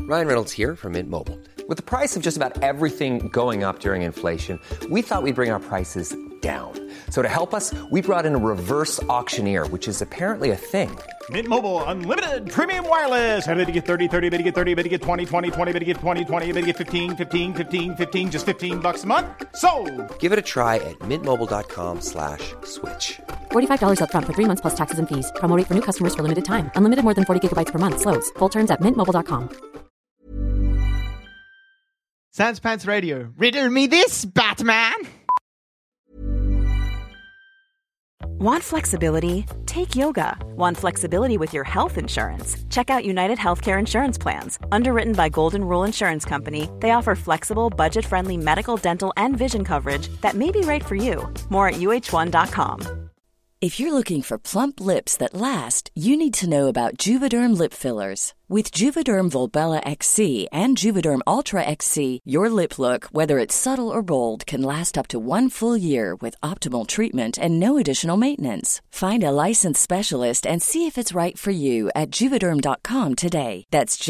Ryan Reynolds here from Mint Mobile. With the price of just about everything going up during inflation, we thought we'd bring our prices down. So to help us, we brought in a reverse auctioneer, which is apparently a thing. Mint Mobile Unlimited Premium Wireless. How to get 30, 30, bit to get 30, bit to get 20, 20, 20, bit to get 20, 20, bit to get 15, 15, 15, 15, just $15 a month? Sold! Give it a try at mintmobile.com/switch. $45 up front for 3 months plus taxes and fees. Promo rate for new customers for limited time. Unlimited more than 40 gigabytes per month. Slows full terms at mintmobile.com. Sans Pants Radio. Riddle me this, Batman! Want flexibility? Take yoga. Want flexibility with your health insurance? Check out United Healthcare Insurance Plans. Underwritten by Golden Rule Insurance Company, they offer flexible, budget-friendly medical, dental, and vision coverage that may be right for you. More at UH1.com. If you're looking for plump lips that last, you need to know about Juvederm lip fillers. With Juvederm Volbella XC and Juvederm Ultra XC, your lip look, whether it's subtle or bold, can last up to 1 full year with optimal treatment and no additional maintenance. Find a licensed specialist and see if it's right for you at Juvederm.com today. That's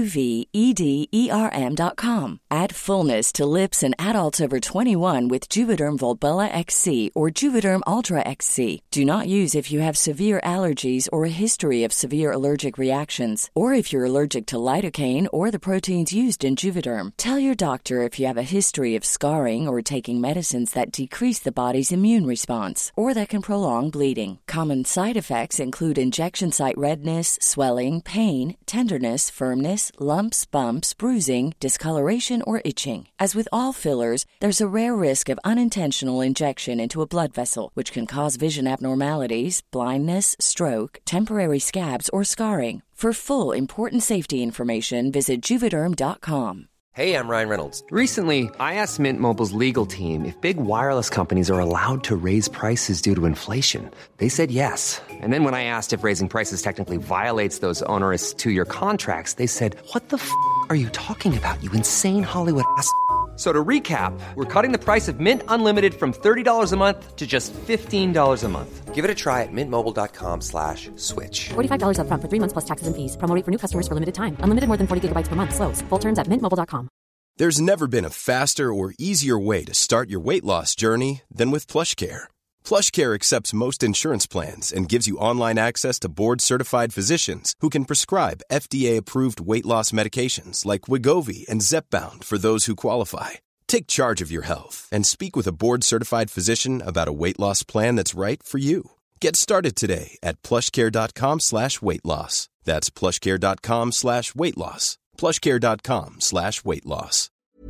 JUVEDERM.com. Add fullness to lips in adults over 21 with Juvederm Volbella XC or Juvederm Ultra XC. Do not use if you have severe allergies or a history of severe allergic reactions, or if you're allergic to lidocaine or the proteins used in Juvederm. Tell your doctor if you have a history of scarring or taking medicines that decrease the body's immune response or that can prolong bleeding. Common side effects include injection site redness, swelling, pain, tenderness, firmness, lumps, bumps, bruising, discoloration, or itching. As with all fillers, there's a rare risk of unintentional injection into a blood vessel, which can cause vision abnormalities, blindness, stroke, temporary scabs, or scarring. For full, important safety information, visit Juvederm.com. Hey, I'm Ryan Reynolds. Recently, I asked Mint Mobile's legal team if big wireless companies are allowed to raise prices due to inflation. They said yes. And then when I asked if raising prices technically violates those onerous 2-year contracts, they said, "What the f*** are you talking about, you insane Hollywood ass?" So to recap, we're cutting the price of Mint Unlimited from $30 a month to just $15 a month. Give it a try at mintmobile.com/switch. $45 up front for 3 months plus taxes and fees. Promo rate for new customers for limited time. Unlimited more than 40 gigabytes per month. Slows full terms at mintmobile.com. There's never been a faster or easier way to start your weight loss journey than with PlushCare. PlushCare accepts most insurance plans and gives you online access to board-certified physicians who can prescribe FDA-approved weight loss medications like Wegovy and Zepbound for those who qualify. Take charge of your health and speak with a board-certified physician about a weight loss plan that's right for you. Get started today at plushcare.com/weight-loss. That's plushcare.com/weight-loss. plushcare.com/weight-loss.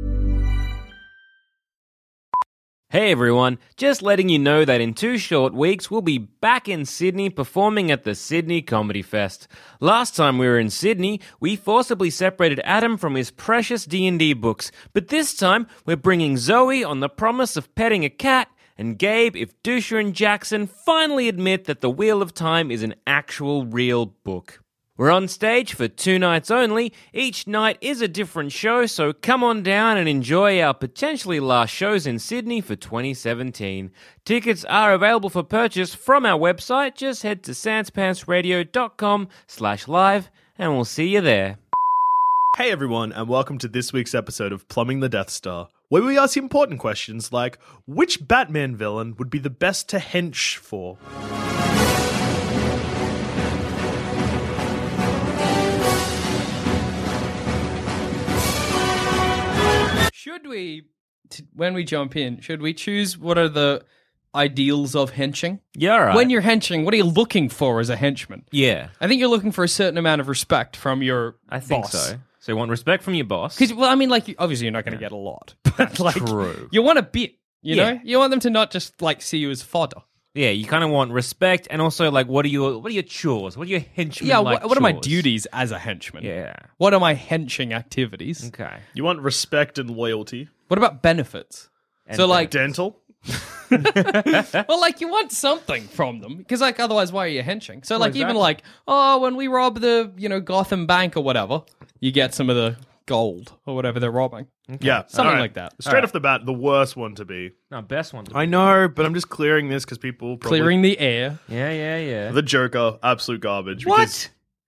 Hey everyone, just letting you know that in 2 short weeks we'll be back in Sydney performing at the Sydney Comedy Fest. Last time we were in Sydney, we forcibly separated Adam from his precious D&D books, but this time we're bringing Zoe on the promise of petting a cat, and Gabe if Dusha and Jackson finally admit that The Wheel of Time is an actual real book. We're on stage for 2 nights only. Each night is a different show, so come on down and enjoy our potentially last shows in Sydney for 2017. Tickets are available for purchase from our website. Just head to sanspantsradio.com/live and we'll see you there. Hey everyone, and welcome to this week's episode of Plumbing the Death Star, where we ask important questions like, which Batman villain would be the best to hench for? Should we, when we jump in, should we choose what are the ideals of henching? Yeah, right. When you're henching, what are you looking for as a henchman? Yeah. I think you're looking for a certain amount of respect from your I think boss. so. So you want respect from your boss? Because, well, I mean, like, obviously you're not going to get a lot. But, like, true. You want a bit, you know? You want them to not just, like, see you as fodder. Yeah, you kind of want respect, and also, like, what are your chores? What are your henchmen what are my duties as a henchman? Yeah. What are my henching activities? Okay. You want respect and loyalty. What about benefits? And so, like... Dental? Well, like, you want something from them, because, like, otherwise, why are you henching? So, like, even like, when we rob the, Gotham Bank or whatever, you get some of the gold or whatever they're robbing. Okay. Yeah. Something like that. Straight off the bat, the worst one to be. No, best one to be. I know, but I'm just clearing this because people probably... Clearing the air. Yeah. The Joker, absolute garbage. What?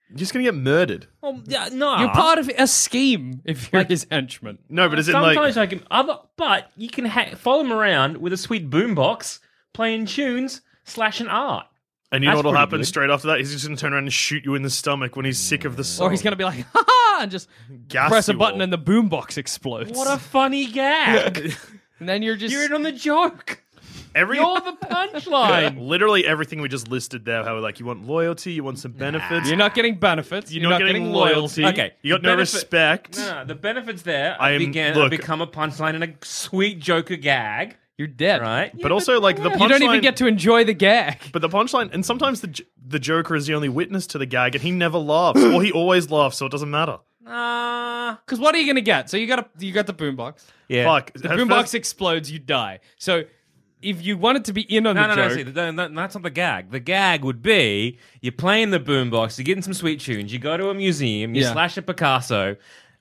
You're just going to get murdered. Well, yeah, no. You're part of a scheme if you're his henchman. No, but is it like... Sometimes I can... But you can follow him around with a sweet boombox, playing tunes, slashing art. And you know That's what'll pretty happen good. straight after that? He's just going to turn around and shoot you in the stomach when he's sick of the song. Or he's going to be like, ha ha, and just Gas press a you button all. and the boombox explodes. What a funny gag. And then you're just... You're in on the joke. You're the punchline. Literally everything we just listed there. How you want loyalty, you want some benefits. You're not getting benefits. You're not getting loyalty. Okay, You got the no benefit- respect. No, the benefits there Look- become a punchline and a sweet Joker gag, You're dead. right? But also, like, the punchline... You don't even get to enjoy the gag. But the punchline... And sometimes the Joker is the only witness to the gag, and he never laughs. Or he always laughs, so it doesn't matter. Because what are you going to get? So you got the boombox. Yeah. Fuck. The boombox explodes, you die. So if you wanted to be in on the No, joke... see, that's not the gag. The gag would be you're playing the boombox, you're getting some sweet tunes, you go to a museum, you Yeah. slash a Picasso,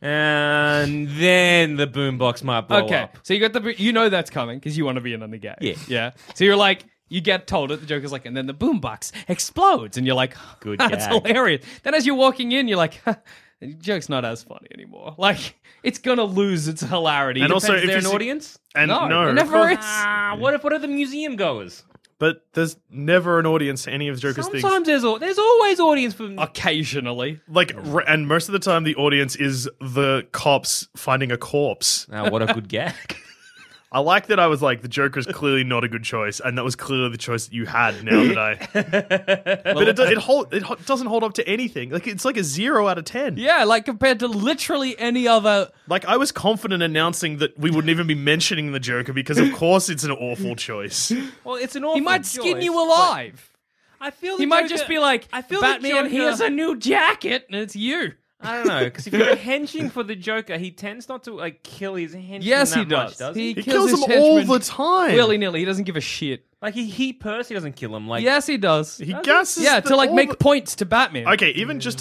and then the boombox might blow Okay, up. so you know that's coming because you want to be in on the gag. Yeah. Yeah. So you're like, you get told it, the Joker's like, and then the boombox explodes, and you're like, Good that's gag. hilarious. Then as you're walking in, you're like, the joke's not as funny anymore. Like, it's gonna lose its hilarity. And also, Is if there you an see- audience? And No, it of never course- is. What are the museum goers? But there's never an audience to any of Joker's things. Sometimes there's always audience for... Occasionally. And most of the time, the audience is the cops finding a corpse. Now, what a good gag. I like that I was like, the Joker's clearly not a good choice, and that was clearly the choice that you had now that I... But it doesn't hold up to anything. Like, it's like a 0 out of 10. Yeah, like compared to literally any other... Like, I was confident announcing that we wouldn't even be mentioning the Joker because, of course, it's an awful choice. Well, it's an awful He might skin choice, you but alive. I feel He the might Joker- just be like, I feel Batman, the Joker, here's a new jacket, and it's you. I don't know, because if you're henching for the Joker, he tends not to like kill his henchmen Yes, that he does. much, does He He kills kills his them all henchmen the time. willy-nilly. He doesn't give a shit. Like he personally doesn't kill him. Like Yes, he does. He gasses Yeah, the- to like all make the- points to Batman. Okay, even just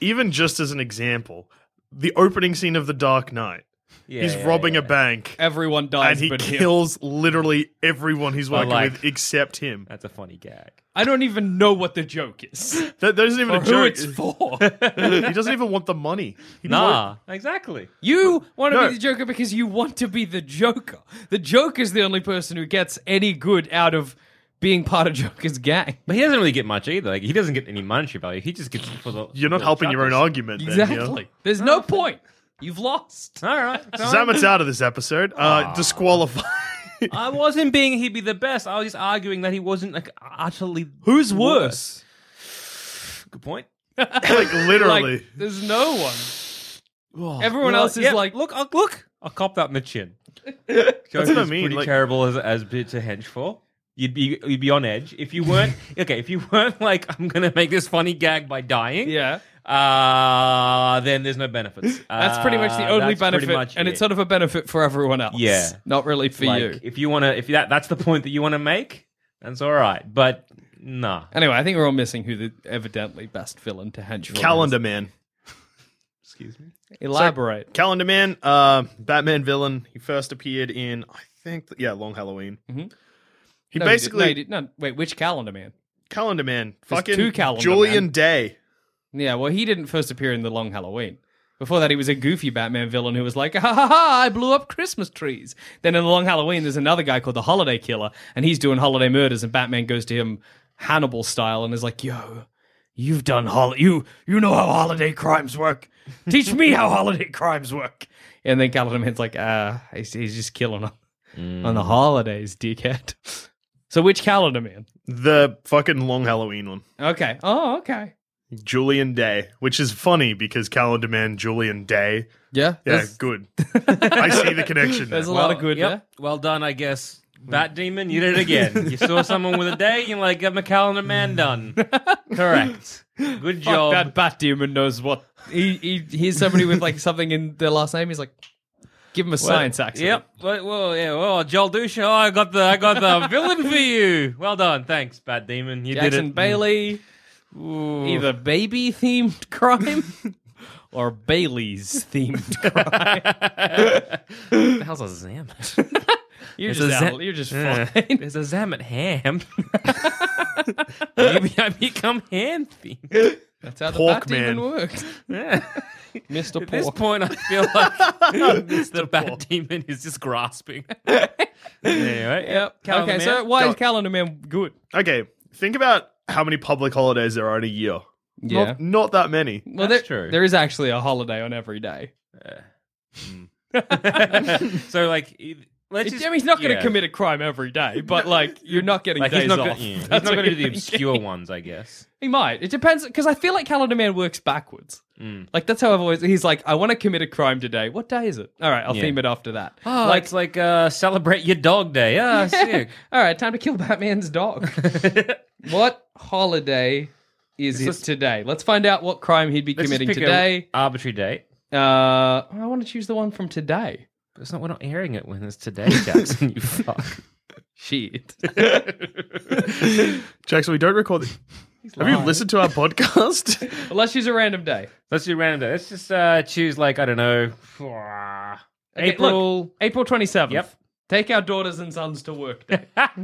as an example, the opening scene of The Dark Knight. He's robbing a bank, Everyone dies and he but him. kills literally everyone he's working like- with except him. That's a funny gag. I don't even know what the joke is. That isn't even Or a who joke. it's for. He doesn't even want the money. He Nah, exactly. You want to No. be the Joker because you want to be the Joker. The Joker's the only person who gets any good out of being part of Joker's gang. But he doesn't really get much either. Like he doesn't get any monetary value. He just gets it for the. You're not the helping your own chuckles. argument. Then, Exactly. There's no point. You've lost. All right. Yeah? Zamet's out of this episode. Disqualified. I wasn't being he'd be the best. I was just arguing that he wasn't like utterly. Who's worse? Good point. Like literally. Like, there's no one. Everyone else is like, look, I'll cop that in the chin. That's what I mean. Pretty Like, terrible as bit to hench for. You'd be on edge if you weren't okay. If you weren't like, I'm gonna make this funny gag by dying. yeah. Then there's no benefits. That's pretty much the only That's pretty benefit, much and it. it's sort of a benefit for everyone else. Yeah. Not really for like, you. if that's the point that you want to make, that's all right. But nah. Anyway, I think we're all missing who the evidently best villain to hench for Calendar is. Man. Excuse me. Elaborate. Calendar Man, Batman villain. He first appeared in, I think, Long Halloween. Mm-hmm. He No, basically wait, which Calendar Man? Calendar Man, There's fucking two Calendar Julian Man. Day. Yeah, well, he didn't first appear in the Long Halloween. Before that, he was a goofy Batman villain who was like, ha ha ha, I blew up Christmas trees. Then in the Long Halloween, there's another guy called the Holiday Killer, and he's doing holiday murders, and Batman goes to him Hannibal style and is like, yo, you've done you know how holiday crimes work. Teach me how holiday crimes work. And then Calendar Man's like, he's just killing them on the holidays, dickhead. So which Calendar Man? The fucking Long Halloween one. Okay. Oh, okay. Julian Day, which is funny because Calendar Man, Julian Day. Yeah. Yeah, good. I see the connection. There's a There. lot of good Yep. there. Well done, I guess. Bat Demon, you did it again. You saw someone with a day, you're like, get my Calendar Man done. Correct. Good Fuck, job. that Bat Demon knows what. He hears somebody with like something in their last name. He's like, give him a science accent. Yep. Well, Joel Dusha, I got the villain for you. Well done. Thanks, Bat Demon. You Jackson did it. Bailey, either baby themed crime or Bailey's themed crime. What the hell's a Zamet? You're There's just a out, you're just fine. There's a Zamet ham. Maybe I become ham themed. That's how the Pork Bat Demon Man. works. Yeah. Mr. At this Pork. point, I feel like Mr. Bat Demon is just grasping. Anyway, Yep. Calendar Okay, Man. so why Go- is Calendar Man good? Okay, think about how many public holidays there are in a year. Yeah. Not that many. Well, That's true. There is actually a holiday on every day. So, like, let's just... I mean, he's not going to yeah. commit a crime every day, but like you're not getting Like, days he's not off. gonna, yeah, he's That's not what going to do you're the thinking. obscure ones, I guess. He might. It depends because I feel like Calendar Man works backwards. Like that's how I've always. He's like, I want to commit a crime today. What day is it? All right, I'll Yeah. theme it after that. Oh, like, it's like celebrate your dog day. Ah, sick. All right, time to kill Batman's dog. What holiday is it today? Let's find out what crime he'd be Let's just committing pick today. an arbitrary date. I want to choose the one from today. It's not. We're not airing it when it's today, Jackson. You fuck. Shit. Jackson, we don't record. Have you listened to our podcast? Well, let's choose a random day. Let's do random day. Let's just choose, like, I don't know, Okay, April. look, April 27th. Yep. Take our daughters and sons to work day.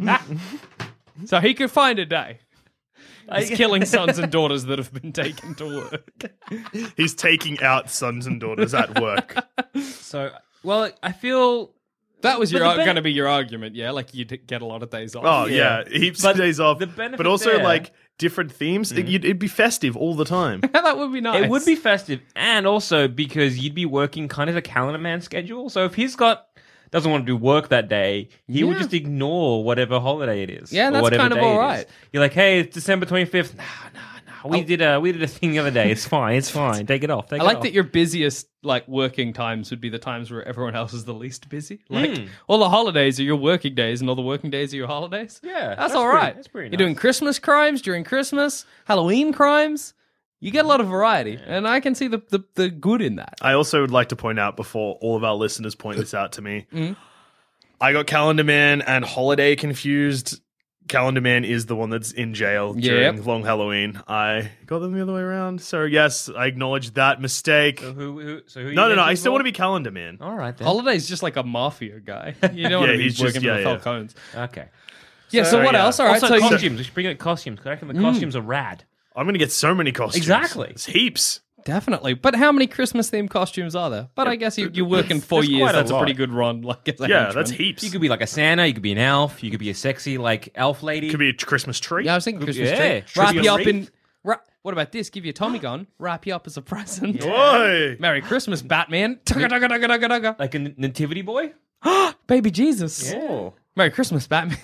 So he could find a day. He's killing sons and daughters that have been taken to work. He's taking out sons and daughters at work. So, well, I feel. That was But the going to be your argument, yeah? Like you'd get a lot of days off. Oh, yeah. Heaps of days off. the benefit But also, there- like, different themes. It'd be festive all the time. That would be nice. It would be festive, and also because you'd be working kind of a calendar man schedule. So if he's doesn't want to do work that day, he would Yeah. just ignore whatever holiday it is. Yeah, or that's whatever kind of day it all is. right. You're like, hey, it's December 25th. Nah. We did a thing the other day. It's fine. It's fine. Take it off. I like that your busiest like working times would be the times where everyone else is the least busy. Like all the holidays are your working days, and all the working days are your holidays. Yeah, that's all right. That's pretty You're nice. doing Christmas crimes during Christmas, Halloween crimes. You get a lot of variety, and I can see the good in that. I also would like to point out before all of our listeners point this out to me, I got Calendar Man and Holiday confused. Calendar Man is the one that's in jail during Long Halloween. I got them the other way around. So yes, I acknowledge that mistake. So who are you No. voting I still for? want to be Calendar Man. All right then. Holiday's just like a mafia guy. You don't want to be he's working just- for the yeah. Falcons. Okay. Yeah. So what yeah. else? All right. Also, So costumes. We should bring out costumes. I reckon the costumes are rad. I'm going to get so many costumes. Exactly. It's heaps. definitely. But how many Christmas themed costumes are there? But I guess you work in 4 there's years. quite a That's a lot. pretty good run. Like as a Yeah, henchman. that's heaps. You could be like a Santa. You could be an elf. You could be a sexy like elf lady. Could be a Christmas tree. Yeah, I was thinking Christmas Yeah, tree. Wrap Christmas you up wreath. in. What about this? Give you a Tommy gun. Wrap you up as a present. Oi! Merry Christmas, Batman. Tugga, tugga, tugga, tugga, tugga. like a nativity boy. Baby Jesus. Oh. Merry Christmas, Batman.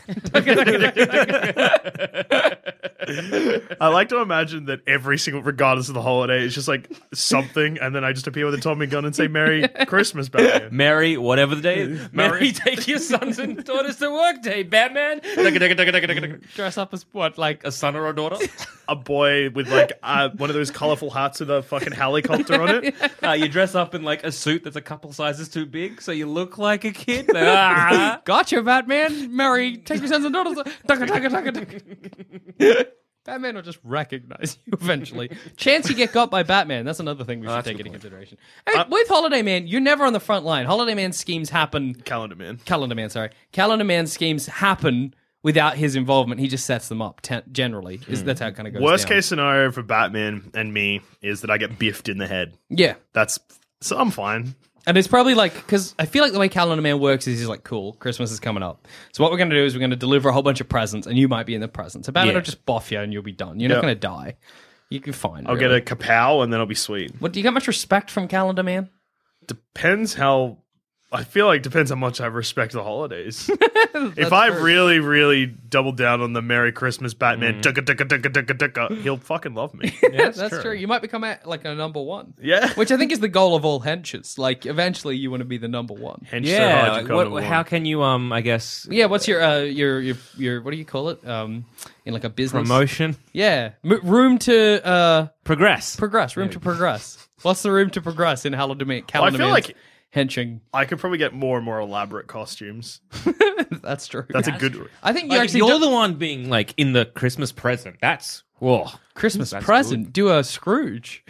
I like to imagine that every single, regardless of the holiday, it's just like something, and then I just appear with a Tommy gun and say "Merry Christmas, Batman." Mary, whatever the day is. Mary, take your sons and daughters to work day, Batman. Dress up as what? Like A son or a daughter? A boy with like one of those colorful hats with a fucking helicopter on it. You dress up in like a suit that's a couple sizes too big, so you look like a kid. Ah. Gotcha, Batman. Mary, take your sons and daughters. Tugga, tugga, tugga, tugga. Batman will just recognize you eventually. Chance you get got by Batman. That's another thing we should that's a take good into point. consideration. I mean, with Holiday Man, you're never on the front line. Holiday Man schemes happen. Calendar Man. Calendar Man schemes happen without his involvement. He just sets them up generally. That's how it kind of goes Worst down. case scenario for Batman and me is that I get biffed in the head. Yeah. So I'm fine. And it's probably like, because I feel like the way Calendar Man works is he's like, cool, Christmas is coming up. So what we're going to do is we're going to deliver a whole bunch of presents, and you might be in the present. So Batman will just boff you and you'll be done. You're not Yep. going to die. You can fine. I'll get a kapow and then I'll be sweet. What, do you get much respect from Calendar Man? Depends how. I feel like depends how much I respect the holidays. If I really, really double down on the Merry Christmas Batman, he'll fucking love me. Yeah, that's true. You might become like a number one. Yeah. Which I think is the goal of all henches. Like, eventually you want to be the number one. Hench so Yeah. hard you like, can't what, move how on. can you I guess Yeah, what's your what do you call it? In like a business promotion Yeah, room to progress? progress. Room to progress. What's the room to progress in Calendar Man? Well, I feel like henching. I could probably get more and more elaborate costumes. That's true. That's a good. I think you Like, actually you're do the one being like in the Christmas present. That's whoa. Christmas That's present. Do a Scrooge.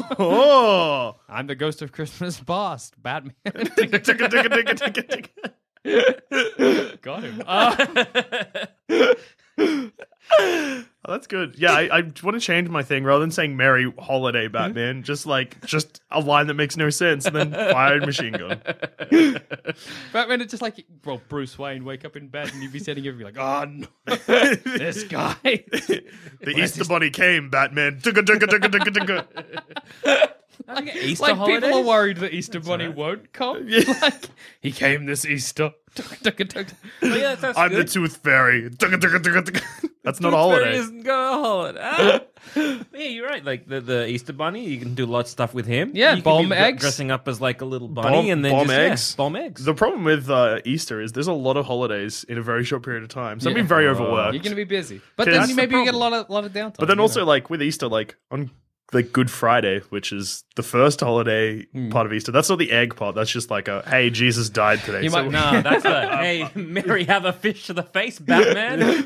Oh, I'm the ghost of Christmas past. Batman. Got him. that That's good. Yeah, I want to change my thing rather than saying Merry Holiday Batman. Just a line that makes no sense, and then fire a machine gun. Batman is just like, well, Bruce Wayne wake up in bed and you'd be sitting here and be like, oh no, this guy. The Easter Bunny came, Batman. Like Easter Like holidays? people are worried that Easter Bunny won't come. Like he came this Easter. Well, yeah, that's I'm good. the Tooth Fairy. That's not a Tooth holiday. Fairy isn't going on holiday. Yeah, you're right. Like the Easter Bunny, you can do lots of stuff with him. Yeah, you can bomb be eggs. dressing up as like a little bunny, and then bomb just, eggs. bomb eggs. The problem with Easter is there's a lot of holidays in a very short period of time. So I'm being very overworked. You're going to be busy, but That's then the maybe you get a problem. lot of downtime. But then you also, know? like with Easter, like on like Good Friday, which is the first holiday part of Easter. That's not the egg part. That's just like a hey, Jesus died today. You might- No, that's a hey, Mary, have a fish to the face, Batman.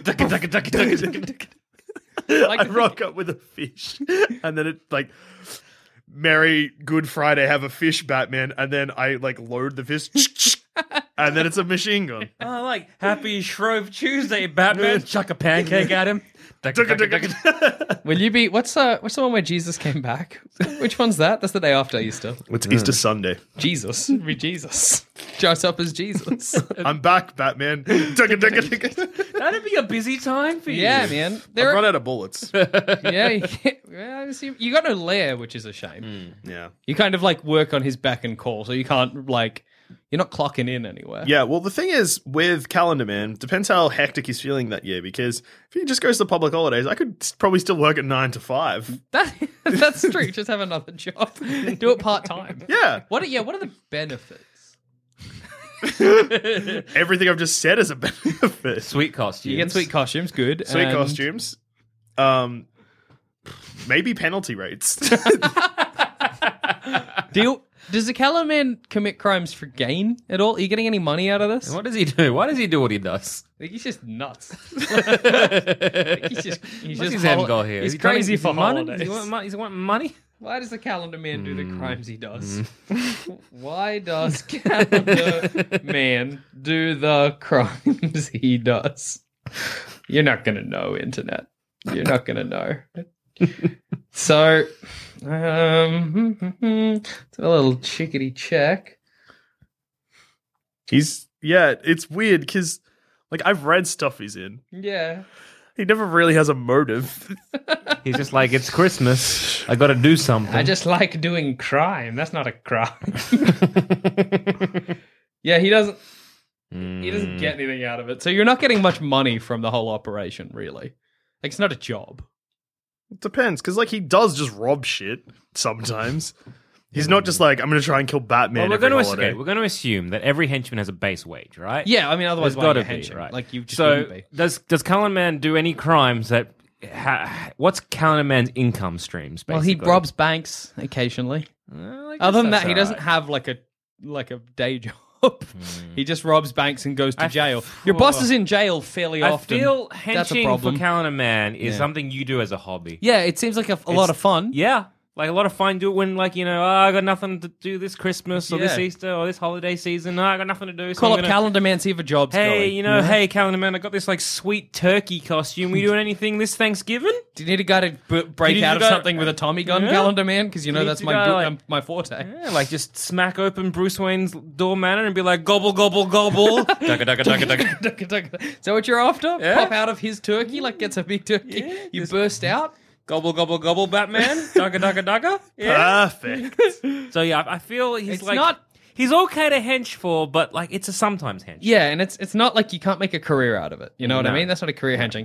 Like I rock up with a fish, and then it like Merry Good Friday, have a fish, Batman, and then I like load the fish, and then it's a machine gun. Oh, like Happy Shrove Tuesday, Batman. Chuck a pancake at him. Will you be? What's the one where Jesus came back? Which one's that? That's the day after Easter. It's Easter Sunday. Jesus, be Jesus. Dress up as Jesus. I'm back, Batman. That'd be a busy time for you. Yeah, man. I've There, run out of bullets. yeah, you got no lair, which is a shame. Yeah. You kind of like work on his beck and call, so you can't like you're not clocking in anywhere. Yeah, well, the thing is, with Calendar Man, depends how hectic he's feeling that year, because if he just goes to public holidays, I could probably still work at 9 to 5. That's true. Just have another job. Do it part time. Yeah. What are the benefits? Everything I've just said is a benefit. Sweet costumes. You get sweet costumes, good. Sweet and- costumes. Maybe penalty rates. Does the Calendar Man commit crimes for gain at all? Are you getting any money out of this? What does he do? Why does he do what he does? I think he's just nuts. I think he's What's just his end goal here? He's Is he trying- crazy is he for money? holidays. Does he want money? Why does the Calendar Man do the crimes he does? Why does Calendar Man do the crimes he does? You're not going to know, Internet. You're not going to know. So, it's a little chickadee check. It's weird, because like I've read stuff he's in. Yeah. He never really has a motive. He's just like, it's Christmas. I got to do something. I just like doing crime. That's not a crime. Yeah, he doesn't get anything out of it. So you're not getting much money from the whole operation, really. Like, it's not a job. It depends, because like he does just rob shit sometimes. He's not just like, I'm going to try and kill Batman. Well, we're every going holiday. to assume that every henchman has a base wage, right? Yeah, I mean, otherwise, There's why are gotta you be, henching? right? Like, you just so wouldn't be. does Calendar Man do any crimes that? What's Calendar Man's income streams? Basically? Well, he robs banks occasionally. Other than that, he doesn't have like a day job. He just robs banks and goes to jail. Your boss is in jail fairly often. I feel That's a henching problem. for Calendar Man is Yeah. something you do as a hobby. Yeah, it seems like a lot of fun. Yeah. Like a lot of fun. Do it when, like, I got nothing to do this Christmas or this Yeah. Easter or this holiday season. I got nothing to do. So Call I'm up gonna- Calendar Man, see if a job's Hey, going. hey, Calendar Man, I got this like sweet turkey costume. We doing anything this Thanksgiving? Do you need a guy to break need out to of go- something with a Tommy gun, Yeah. Calendar Man? Because you know need that's to my go, like- my forte. Yeah, like just smack open Bruce Wayne's door manor and be like, gobble, gobble, gobble. Dugga, dugga, dugga, dugga. Is that what you're after? Yeah. Pop out of his turkey, like gets a big turkey. Yeah, you burst out. Gobble, gobble, gobble, Batman. Dugga, dugga, dugga. Yeah. Perfect. So yeah, I feel he's It's like not- he's okay to hench for, but like it's a sometimes hench. Yeah, and it's not like you can't make a career out of it. You know what I No. mean? That's not a career henching.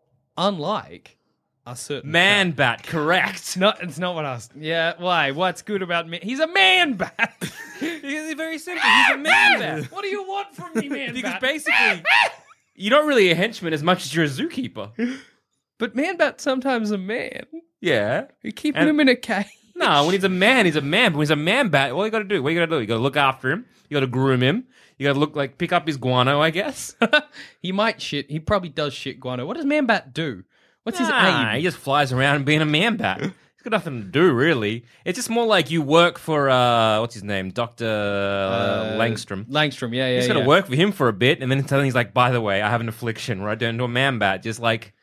Unlike a certain Man bat, correct. It's not what I was. Yeah, why? What's good about me? He's a man bat. It's very simple. He's a man bat. What do you want from me, man Because bat? basically, you're not really a henchman as much as you're a zookeeper. But man bat's sometimes a man. Yeah. You're keeping And- him in a cage. No, when he's a man, he's a man. But when he's a man bat, what you got to do? What you got to do? You got to look after him. You got to groom him. You got to pick up his guano, I guess. He might shit. He probably does shit guano. What does man bat do? What's his Nah, aim? he just flies around being a man bat. He's got nothing to do, really. It's just more like you work for, what's his name? Dr. Langstrom. Langstrom, yeah. You just got to work for him for a bit, and then suddenly he's like, by the way, I have an affliction, right? Turn into a man bat. Just like,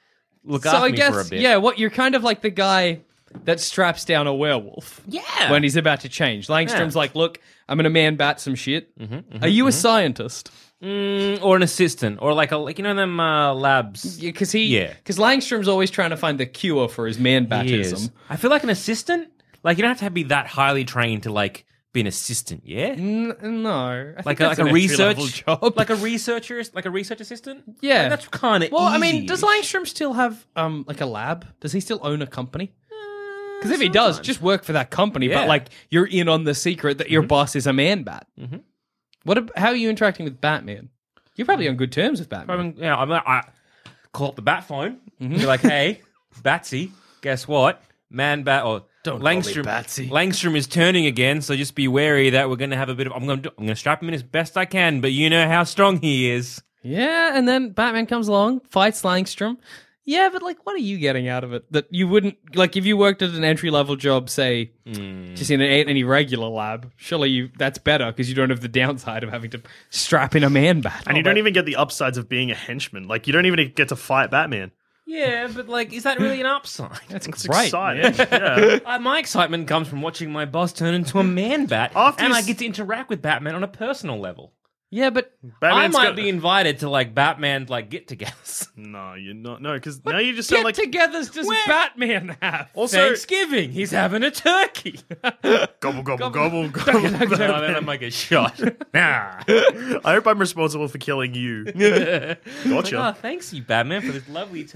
look So after I me guess, for a bit. yeah, what you're kind of like the guy that straps down a werewolf. Yeah. When he's about to change. Langstrom's like, look, I'm going to man bat some shit. Are you a scientist? Or an assistant, or like you know them labs. Yeah, because Yeah. Langstrom's always trying to find the cure for his man batism. I feel like an assistant. Like you don't have to be that highly trained to like be an assistant. Yeah. No, I think Like that's a an entry-level research job. like a research assistant. Yeah. Like, that's kind of. Well, I mean, does Langstrom still have like a lab? Does he still own a company? Because if he does, just work for that company. Yeah. But like, you're in on the secret that your boss is a man bat. How are you interacting with Batman? You're probably on good terms with Batman. I call up the bat phone. Be like, hey, Batsy, guess what? Man bat or Don't call me Langstrom. Batsy. Langstrom is turning again, so just be wary that we're going to have a bit of. I'm going to strap him in as best I can, but you know how strong he is. Yeah, and then Batman comes along, fights Langstrom. Yeah, but like, what are you getting out of it that you wouldn't like if you worked at an entry level job, say, just in any regular lab? Surely that's better because you don't have the downside of having to strap in a man bat. And you don't even get the upsides of being a henchman. Like, you don't even get to fight Batman. Yeah, but like, is that really an upside? That's It's great. exciting. Yeah. My excitement comes from watching my boss turn into a man bat, After and you I s- get to interact with Batman on a personal level. Yeah, but Batman's I might got- be invited to like Batman like get-togethers. No, you're not. No, because now you just sound like... get-togethers does Where- Batman have? Also, Thanksgiving, he's having a turkey. gobble, gobble, gobble, gobble. Oh, then I might get shot. Nah. I hope I'm responsible for killing you. Gotcha. Oh, thanks you, Batman, for this lovely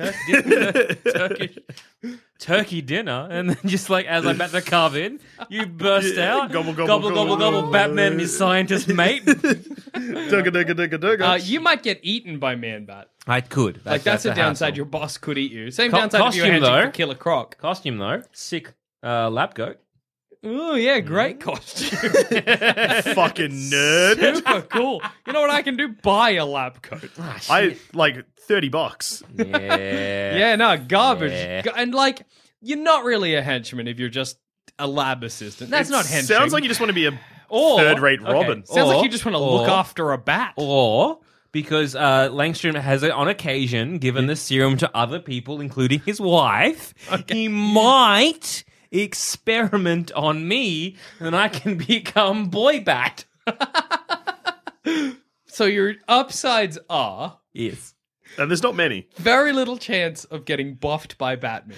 turkey dinner. And then just like as I'm about to carve in, you burst out. Gobble, gobble, gobble, gobble. gobble, Batman and his scientist mate. Dugga, dugga, dugga, dugga. You might get eaten by man bat. I could. Like that's a downside. hassle. Your boss could eat you. Same Co- downside if you were costume, hedging though. for Killer Croc. Costume though, sick lab coat. Oh yeah, great costume. Fucking nerd. Super cool. You know what I can do? Buy a lab coat. I like $30. Yeah. Yeah, no, garbage. Yeah. And like, you're not really a henchman if you're just a lab assistant. That's not henching. Sounds like you just want to be a Or- third-rate okay, Robin. Sounds like Or- you just want to look or- after a bat. Or because Langstrom has, on occasion, given the serum to other people, including his wife, he might experiment on me, and I can become Boy Bat. So your upsides are Yes. And there's not many. very little chance of getting buffed by Batman.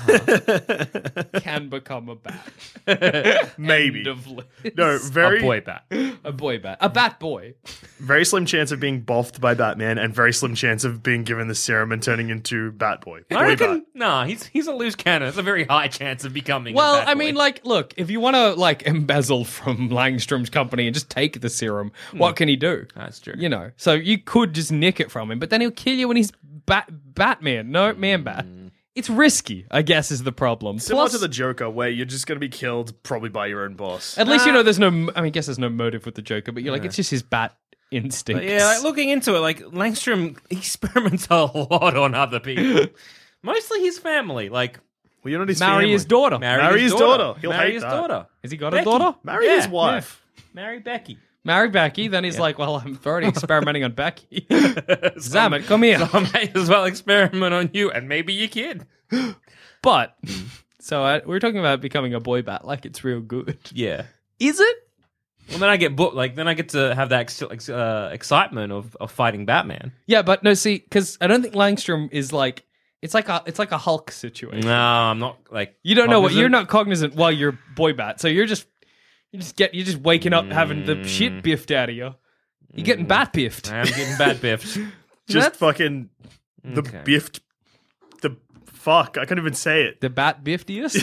Can become a bat. Maybe. End of list. No, very, A Boy Bat. A boy bat. A bat boy. very slim chance of being boffed by Batman, and very slim chance of being given the serum and turning into Batboy. I Boy reckon, Bat. nah, he's a loose cannon. It's a very high chance of becoming a Well, Bat I Boy. mean, like, look, if you want to, like, embezzle from Langstrom's company and just take the serum, what can he do? That's true. You know, so you could just nick it from him, but then he'll kill you when he's Batman. No, man-bat. It's risky, I guess, is the problem. Similar Plus, to the Joker, where you're just going to be killed probably by your own boss. at least you know there's no, I guess there's no motive with the Joker, but you're like, it's just his bat instincts. Yeah, like looking into it, like Langstrom experiments a lot on other people. Mostly his family. Like Well, you're not his Marry family. his daughter. Marry his daughter. He'll Marry hate his that. daughter. Has he got Becky. a daughter? Marry Yeah, his wife. Marry Becky. Marry Becky, then he's like, well, I'm already experimenting on Becky. Zamet, come here. I might as well experiment on you and maybe your kid. But, so we're talking about becoming a boy bat like it's real good. Yeah. Is it? Well, then I get then I get to have that excitement of fighting Batman. Yeah, but no, see, because I don't think Langstrom is like, it's like a Hulk situation. No, I'm not like You don't know what, cognizant. you're not cognizant while you're boy bat, so you're just waking up having the shit biffed out of you. You're getting bat biffed. I'm getting bat biffed. Just fucking the Okay. biffed. The fuck. I can't even say it. The bat biftiest?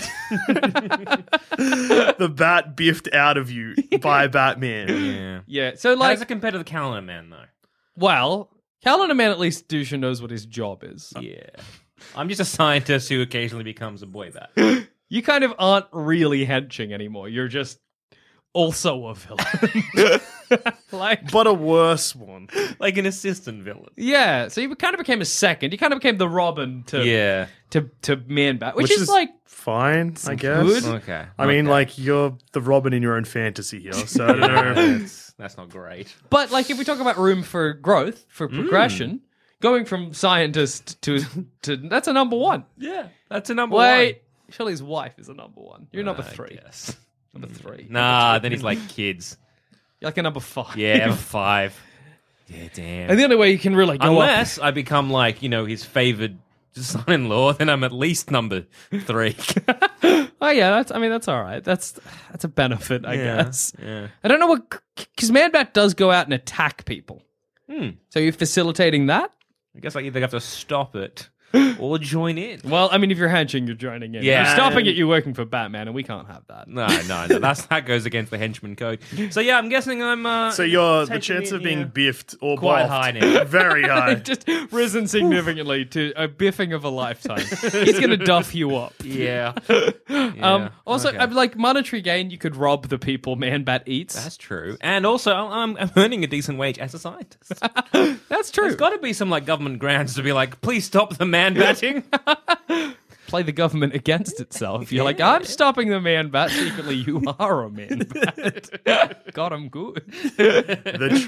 The bat biffed out of you by Batman. Yeah. Yeah, so How like, does it compare to the Calendar Man though? well, Calendar Man at least douche knows what his job is. Yeah. I'm just a scientist who occasionally becomes a boy bat. You kind of aren't really henching anymore. You're just also a villain. Like, But a worse one. Like an assistant villain. yeah. So you kind of became a second. You kind of became the Robin to Yeah. to Man Bat, which is like fine, I guess. good. Okay. I mean, Okay. like, you're the Robin in your own fantasy here, so I don't know. That's not great. But like if we talk about room for growth, for progression, Going from scientist to that's a number one. Yeah, that's a number one. Wait, surely his wife is a number one. You're number three. Yes. Number three. Nah, then he's like kids. You're like a number 5. Yeah, 5. Yeah, damn. And the only way you can really go Unless I become like, his favored son-in-law, then I'm at least number 3. Oh yeah, that's all right. That's a benefit, I guess. Yeah. I don't know because Man-Bat does go out and attack people. So you're facilitating that? I guess I either have to stop it or join in. Well, I mean, if you're henching, you're joining in. Yeah. If you're stopping it, you're working for Batman, and we can't have that. No, that goes against the henchman code. So yeah, I'm guessing I'm. So the chance of being biffed or quite boffed, high now. very high. Just risen significantly to a biffing of a lifetime. He's going to duff you up. Yeah. Also, okay. like monetary gain, you could rob the people Man-Bat eats. That's true. And also, I'm earning a decent wage as a scientist. That's true. There's got to be some like government grants to be like, please stop the Man-Batting. Play the government against itself. You're like, I'm stopping the Man-Bat. Secretly, you are a Man-Bat. God, I'm good. The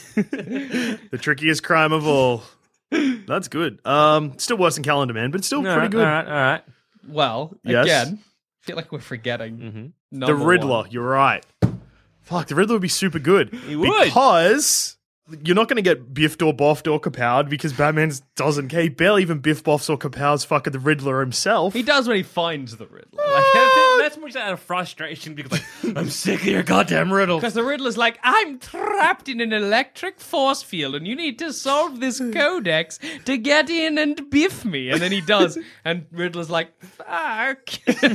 trickiest crime of all. That's good. Still worse than Calendar Man, but still pretty good. All right. Well, Yes. again, I feel like we're forgetting The number Riddler, one. you're right. Fuck, the Riddler would be super good. He would. Because you're not going to get biffed or boffed or kapowed because Batman doesn't care. He barely even biff boffs or kapows fucking the Riddler himself. He does when he finds the Riddler. That's more just out of frustration because like, I'm sick of your goddamn riddles. Because the Riddler's like, I'm trapped in an electric force field and you need to solve this codex to get in and biff me. And then he does. And Riddler's like, fuck.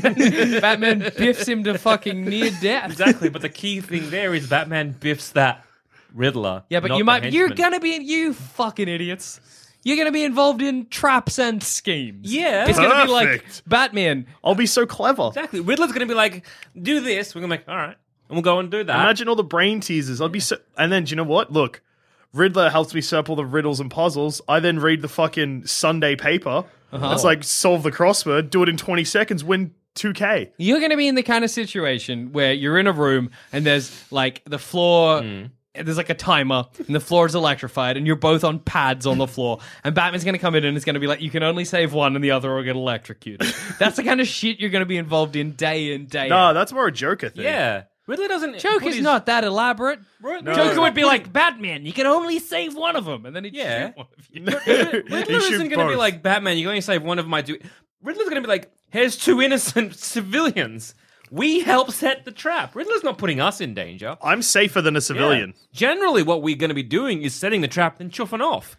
Batman biffs him to fucking near death. Exactly, but the key thing there is Batman biffs that Riddler. Yeah, but not you the might. You're henchman. gonna be. You fucking idiots. You're gonna be involved in traps and schemes. Yeah. It's gonna be like Perfect. Batman. I'll be so clever. Exactly. Riddler's going to be like, do this. We're going to be like, all right. And we'll go and do that. Imagine all the brain teasers. I'd be so. And then, do you know what? Look, Riddler helps me solve all the riddles and puzzles. I then read the fucking Sunday paper. It's like, solve the crossword, do it in 20 seconds, win 2K. You're gonna be in the kind of situation where you're in a room and there's like the floor. There's like a timer, and the floor is electrified, and you're both on pads on the floor. And Batman's going to come in, and it's going to be like, you can only save one, and the other will get electrocuted. That's the kind of shit you're going to be involved in day in, day out. No, that's more a Joker thing. Yeah. Riddler doesn't... Joker's not that elaborate. No. Joker would be like, Batman, you can only save one of them, and then he'd Yeah. shoot one of you. Riddler isn't going to be like, Batman, you can only save one of my... Riddler's going to be like, here's 2 innocent civilians. We help set the trap. Riddler's not putting us in danger. I'm safer than a civilian. Yeah. Generally, what we're going to be doing is setting the trap and chuffing off.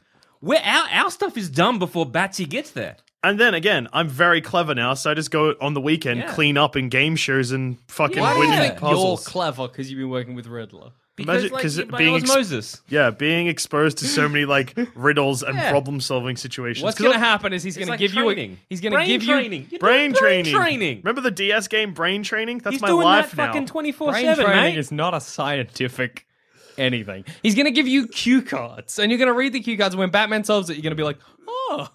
Our stuff is done before Batsy gets there. And then again, I'm very clever now, so I just go on the weekend, clean up in game shows and fucking Why do win you think puzzles. you're clever because you've been working with Riddler? Because, Imagine- by being osmosis. being exposed to so many like riddles and problem-solving situations. What's 'Cause going to happen is he's It's going like to give training. you he's going to Brain give training. you You're doing brain training. training. Remember the DS game Brain Training? That's He's my doing life that now. fucking 24/7, brain training mate. is not a scientific anything. He's going to give you cue cards, and you're going to read the cue cards. And when Batman solves it, you're going to be like, oh.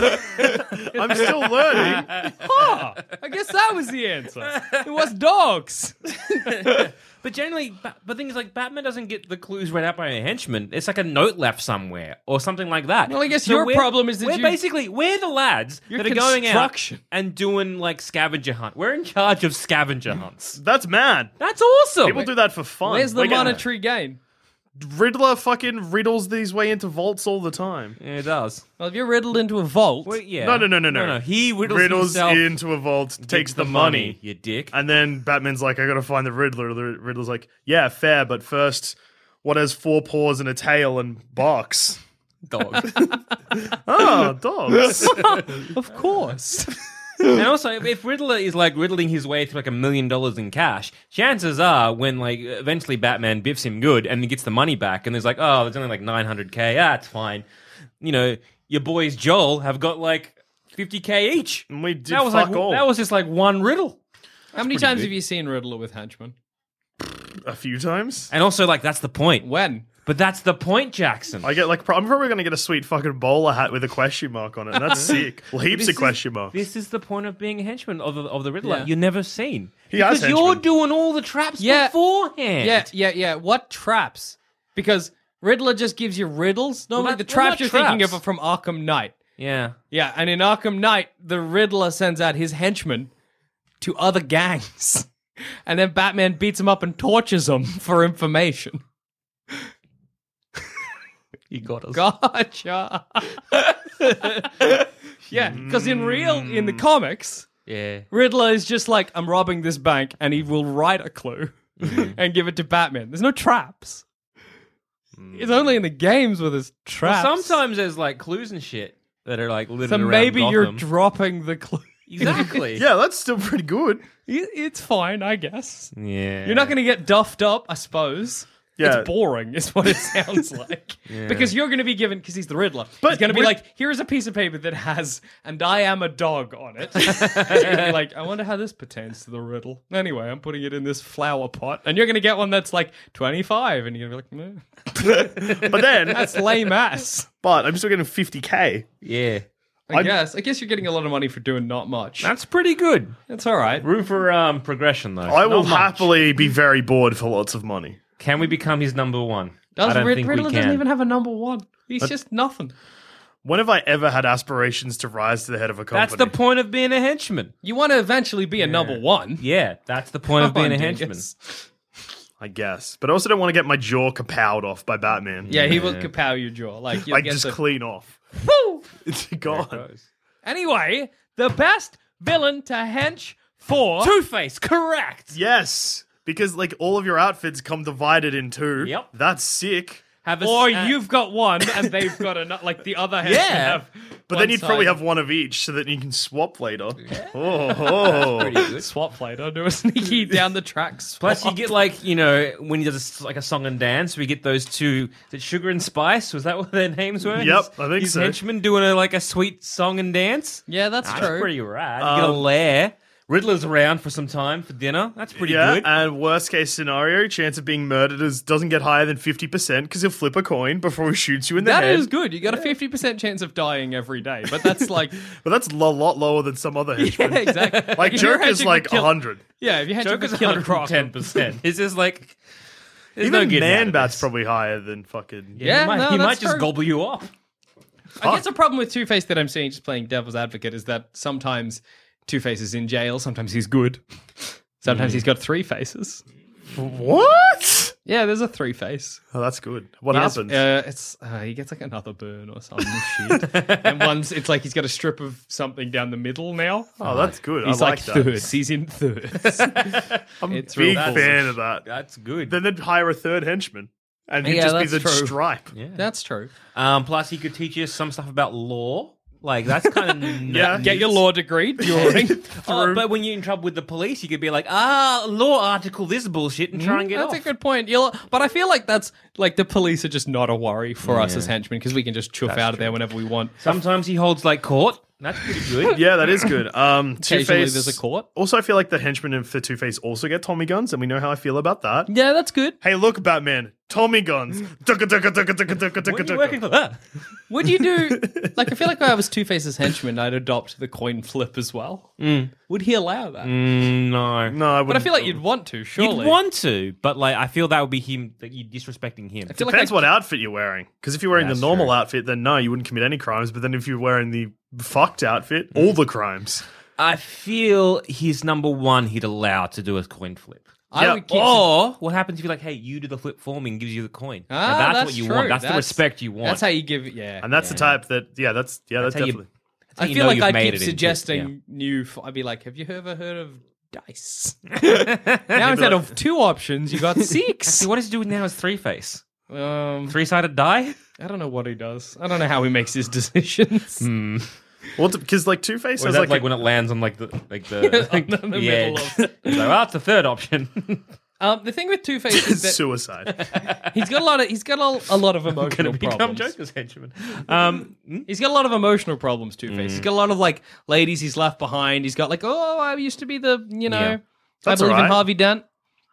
I'm still learning. Huh, I guess that was the answer. It was dogs. But generally, the thing is, like, Batman doesn't get the clues read out by a henchman. It's like a note left somewhere or something like that. Well, I guess your problem is that we're the lads You're that are going out construction. and doing, like, scavenger hunt. We're in charge of scavenger hunts. That's mad. That's awesome. People do that for fun. Where's the Like, monetary gain? Riddler fucking riddles these way into vaults all the time. Yeah, it does. Well, if you're riddled into a vault, Well, yeah. No. He riddles Riddles himself. into a vault, takes the money. You dick. And then Batman's like, I gotta find the Riddler. The Riddler's like, yeah, fair, but first, what has 4 paws and a tail and barks? Dog. Oh, dogs. of course. And also, if Riddler is like riddling his way through like $1 million in cash, chances are when like eventually Batman biffs him good and he gets the money back, and there's like, oh, there's only like $900K. That's fine. You know, your boys Joel have got like $50K each. And we did That was fuck like all. that was just like one riddle. How many times have you seen Riddler with henchmen? A few times. And also, like, that's the point. When? But that's the point, Jackson. I get like, I'm probably gonna get a sweet fucking bowler hat with a question mark on it. And that's sick. Well, heaps of question marks. This is the point of being a henchman of the Riddler. Yeah. You're never seen. He has because you're henchmen. doing all the traps beforehand. Yeah. What traps? Because Riddler just gives you riddles. Normally, the traps you're thinking of are from Arkham Knight. Yeah. Yeah, and in Arkham Knight, the Riddler sends out his henchmen to other gangs. And then Batman beats him up and tortures them for information. You got us. Gotcha. Yeah, because in the comics, Riddler is just like, I'm robbing this bank, and he will write a clue and give it to Batman. There's no traps. It's only in the games where there's traps. Well, sometimes there's like clues and shit that are like littered So around maybe you're Gotham. dropping the clue. Exactly. Yeah, that's still pretty good. It's fine, I guess. Yeah. You're not going to get duffed up, I suppose. Yeah. It's boring, is what it sounds like. Because you're going to be given, because he's the Riddler, But he's going to be with- like, here's a piece of paper that has, and I am a dog on it. And you're gonna be like, I wonder how this pertains to the riddle. Anyway, I'm putting it in this flower pot. And you're going to get one that's like 25, and you're going to be like, meh. But then, That's lame ass. but I'm still getting 50k. Yeah. I guess you're getting a lot of money for doing not much. That's pretty good. That's all right. Room for progression, though. I will Not much. happily be very bored for lots of money. Can we become his number one? I don't think Riddler we can. doesn't even have a number one. He's just nothing. When have I ever had aspirations to rise to the head of a company? That's the point of being a henchman. You want to eventually be a number one. Yeah, that's the point of Come being on, a dude. henchman. I guess. But I also don't want to get my jaw kapowed off by Batman. Yeah, he will kapow your jaw. Like, you'll Like, get just the... clean off. Woo! It's gone. Anyway, the best villain to hench for... Two-Face, correct. Yes. Because, like, all of your outfits come divided in two. Yep. That's sick. Or you've got one and they've got another, like the other henchmen have. But then you'd probably have one of each so that you can swap later. Pretty good. swap later, do a sneaky down the tracks. Plus, you get like, you know, when he does like a song and dance, we get those two. Is it Sugar and Spice? Was that what their names were? Yep, I think his so. henchmen doing a sweet song and dance. Yeah, that's true. Pretty rad. You get a lair. Riddler's around for some time for dinner. That's pretty Yeah, good. and worst case scenario, chance of being murdered doesn't get higher than 50% because he'll flip a coin before he shoots you in the That head. is good. You got a 50% chance of dying every day, but that's like... But that's a lot lower than some other henchmen. yeah, exactly. Like, If you're Joker's henching like to kill- 100. Yeah, if you hench Joker's to kill a croc. 110%. It's just like... there's no Even getting out of Man-Bat's this. probably higher than fucking... Yeah, he no, might that's just true. gobble you up. I guess the problem with Two-Face that I'm seeing just playing devil's advocate is that sometimes Two-Face is in jail, sometimes he's good. Sometimes he's got three faces. What? Yeah, there's a three-face. Oh, that's good. What He has- happens? he gets like another burn or some shit. And once it's like he's got a strip of something down the middle now. Oh, that's good. He's I like like that. thirds. He's in thirds. I'm a It's big real fan of that. That's good. Then they'd hire a third henchman. And he'd Yeah, just be that's the true. stripe. That's true. Plus, he could teach you some stuff about law. Like, that's kind of... Yeah. Get your law degree. During. But when you're in trouble with the police, you could be like, law article this bullshit and try and get That's off. a good point. But I feel like that's like the police are just not a worry for us as henchmen because we can just chuff out of there whenever we want. Sometimes he holds, like, court. That's pretty good. Yeah, that is good. Occasionally Two-Face, there's a court. Also, I feel like the henchmen for Two-Face also get Tommy guns, and we know how I feel about that. Yeah, that's good. Hey, look, Batman, Tommy guns. Ducka, ducka, ducka, ducka, ducka, When ducka, are you ducka. working for that? Would you do like I feel like if I was Two-Face's henchman, I'd adopt the coin flip as well. Would he allow that? No. No, I wouldn't. But I feel like you'd want to, surely. You'd want to, but, like, I feel that would be him, that you're disrespecting him. I feel like Depends what outfit you're wearing. Because if you're wearing That's the normal true. outfit, then no, you wouldn't commit any crimes. But then if you're wearing the fucked outfit, all the crimes. I feel he's number one he'd allow to do a coin flip. I Yeah. would keep Or what happens if you're like, hey, you do the flip for me and gives you the coin? Now that's what you true. want. That's the respect you want. That's how you give it. Yeah, And that's the type that, that's how you- definitely. that's how I you feel know like you've I'd made keep it in suggesting yeah. I'd be like, have you ever heard of dice? Now instead of two options, you got six. So what does he do now is Three-Face? Um, Three-sided die? I don't know what he does. I don't know how he makes his decisions. Well, because like Two-Face Or is has that like when it lands on like the On the middle edge? of- So that's the third option. The thing with Two-Face is that suicide. he's got a lot of emotional Gonna become problems. Joker's henchman. He's got a lot of emotional problems, Two-Face. He's got a lot of like ladies he's left behind. He's got like, oh, I used to be the, Yeah. I That's believe in alright. Harvey Dent.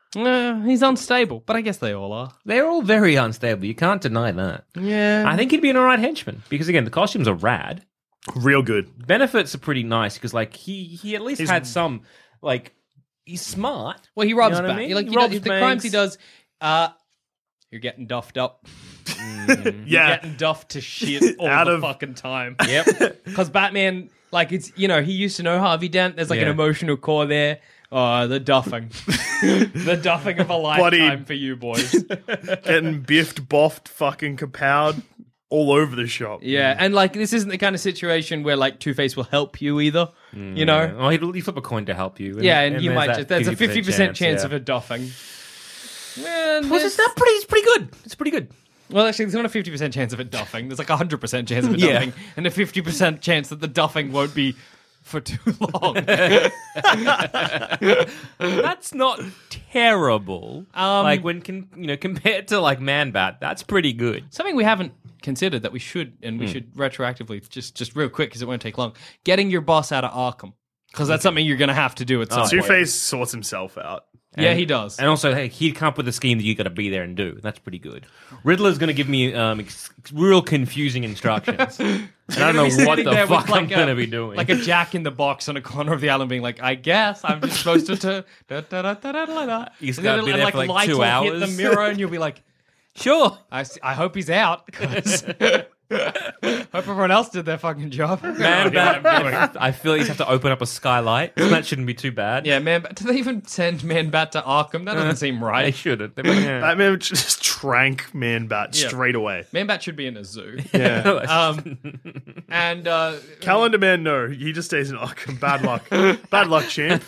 He's unstable, but I guess they all are. They're all very unstable. You can't deny that. Yeah. I think he'd be an alright henchman because again, the costumes are rad. Real good. Benefits are pretty nice because like he at least had some like he's smart. Well, he robs You know what I banks. mean? He, like, He he does, robs the crimes he banks. does. You're getting duffed up. Yeah. Getting duffed to shit all Out the of- fucking time. Yep. Because Batman, like, it's, he used to know Harvey Dent. There's like an Yeah. emotional core there. Oh, the duffing. The duffing of a lifetime for you boys. Getting biffed, boffed, fucking kapowed all over the shop. Yeah, and like, this isn't the kind of situation where like Two-Face will help you either. You know? Oh, you flip a coin to help you. And you might that just, there's a 50% chance yeah. of it duffing. Man, Well, it's pretty good. It's pretty good. well, actually, there's not a 50% chance of it duffing. There's like a 100% chance of it Yeah. duffing, and a 50% chance that the duffing won't be for too long. That's not terrible. Like when compared to like Man Bat, that's pretty good. Something we haven't considered that we should, and we should retroactively, just real quick because it won't take long, getting your boss out of Arkham. Because that's something you're going to have to do at some point. Two-Face sorts himself out. Yeah, he does. And also, hey, he'd come up with a scheme that you got to be there and do. That's pretty good. Riddler's going to give me real confusing instructions. And I don't know what the fuck I'm going to be doing. Like a Jack in the Box on a corner of the island being like, I guess I'm just supposed to... He's gotta be there for, like, light 2 will hours. hit the mirror and you'll be like, sure. I hope he's out, because... hope everyone else did their fucking job. Man Bat, I feel you have to open up a skylight. That shouldn't be too bad. Yeah, Man Bat. Do they even send Man Bat to Arkham? That doesn't seem They right. shouldn't. They're like, yeah. Batman just trank Man Bat straight away. Man Bat should be in a zoo. Yeah. And Calendar Man, no. He just stays in Arkham. Bad luck. Bad luck, champ.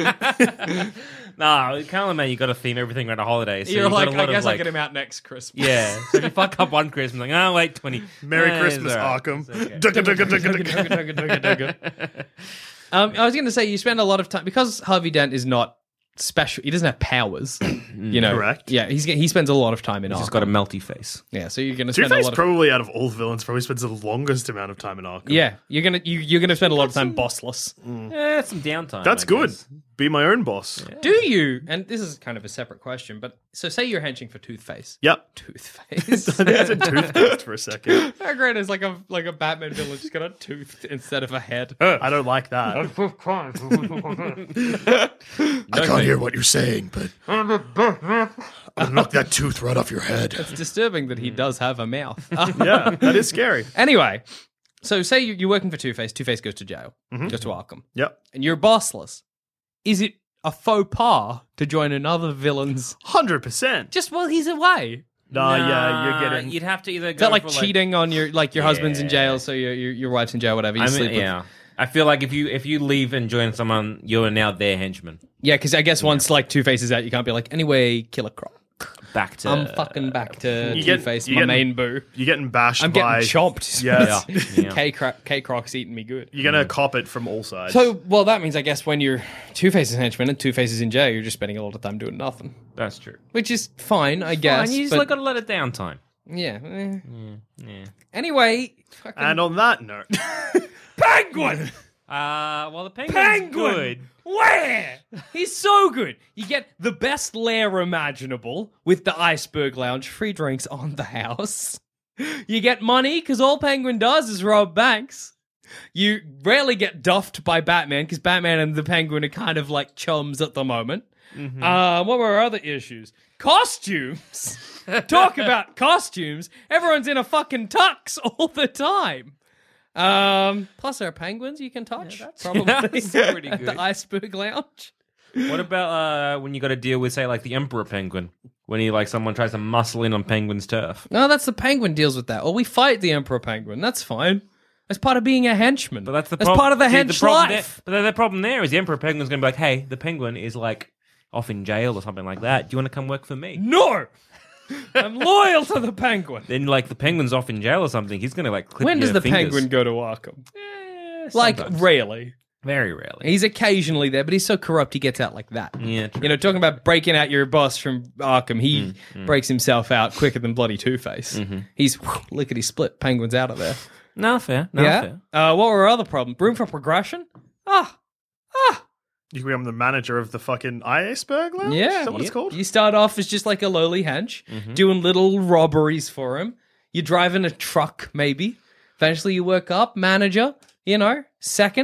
Nah, Calendar Man, you got to theme everything around a holiday. So you're you've got like, a lot I guess of, I'll like, get him out next Christmas. Yeah. So if you fuck up one Christmas, like, oh, wait, 20. Merry Eh, Christmas, it's all right. Arkham. It's okay. Dugga, dugga, dugga. I was going to say, you spend a lot of time, because Harvey Dent is not special, he doesn't have powers, Correct. Yeah, he spends a lot of time in He's Arkham. just got a melty face. Yeah, so you're going to spend a Two-Face lot of probably out of all villains probably spends the longest amount of time in Arkham. Yeah, you're gonna spend a lot of time bossless. Yeah, some downtime. That's I good. guess. Be my own boss. Do you? And this is kind of a separate question, but so say you're henching for Toothface. Yep. Toothface. I think I said toothpaste for a second. How great is like a Batman villain just got a tooth instead of a head. I don't like that. I can't hear what you're saying, but I'll knock that tooth right off your head. It's disturbing that he does have a mouth. Yeah, that is scary. Anyway, so say you're working for Two-Face. Two-Face goes to jail, goes to Arkham, Yep. and you're bossless. Is it a faux pas to join another villain's 100%. just while he's away? Yeah, you're getting... You'd have to either Is go that like for, cheating on your husband's in jail, so your wife's in jail, whatever? You I sleep mean, with. yeah. I feel like if you leave and join someone, you're now their henchman. Yeah, because I guess once like Two-Face is out, you can't be like, anyway, Killer Croc. Back to I'm fucking back to You get- Two-Face, you my get- main boo. You're getting bashed I'm by... getting chomped. Yeah. Yeah. K-Croc's eating me good. You're going to cop it from all sides. So, well, that means I guess when you're Two-Face's henchman and Two-Face is in jail, you're just spending a lot of time doing nothing. That's true. Which is fine, I guess. And you just but, like, got to let it down time. yeah. Yeah. Anyway, fucking And on that note... Penguin! Well, the penguin's good. Where? He's so good. You get the best lair imaginable with the Iceberg Lounge, free drinks on the house. You get money because all Penguin does is rob banks. You rarely get duffed by Batman because Batman and the Penguin are kind of like chums at the moment. What were our other issues? Costumes. Talk about costumes. Everyone's in a fucking tux all the time. Plus there are penguins you can touch. Probably that's pretty at good. the Iceberg Lounge. What about when you got to deal with, say, like the Emperor Penguin? When someone tries to muscle in on Penguin's turf. No, that's the Penguin deals with that. Or we fight the Emperor Penguin. That's fine. That's part of being a henchman. But that's the part of the See, hench problem life. But the problem there is the Emperor Penguin's going to be like, hey, the Penguin is like off in jail or something like that. Do you want to come work for me? No! I'm loyal to the Penguin. Then like the Penguin's off in jail or something. He's going to like clip When does your the fingers. Penguin go to Arkham? Sometimes. Rarely. Very rarely. He's occasionally there, but he's so corrupt he gets out like that. Yeah, true. You know, talking about breaking out your boss from Arkham, he breaks himself out quicker than bloody Two-Face. He's lickety split. Penguin's out of there. No, fair. No, yeah. fair. What were our other problems? Room for progression? You can become the manager of the fucking Iceberg Lounge? Yeah. Is that what it's called? You start off as just like a lowly hench, doing little robberies for him. You're driving a truck, maybe. Eventually you work up, manager, second,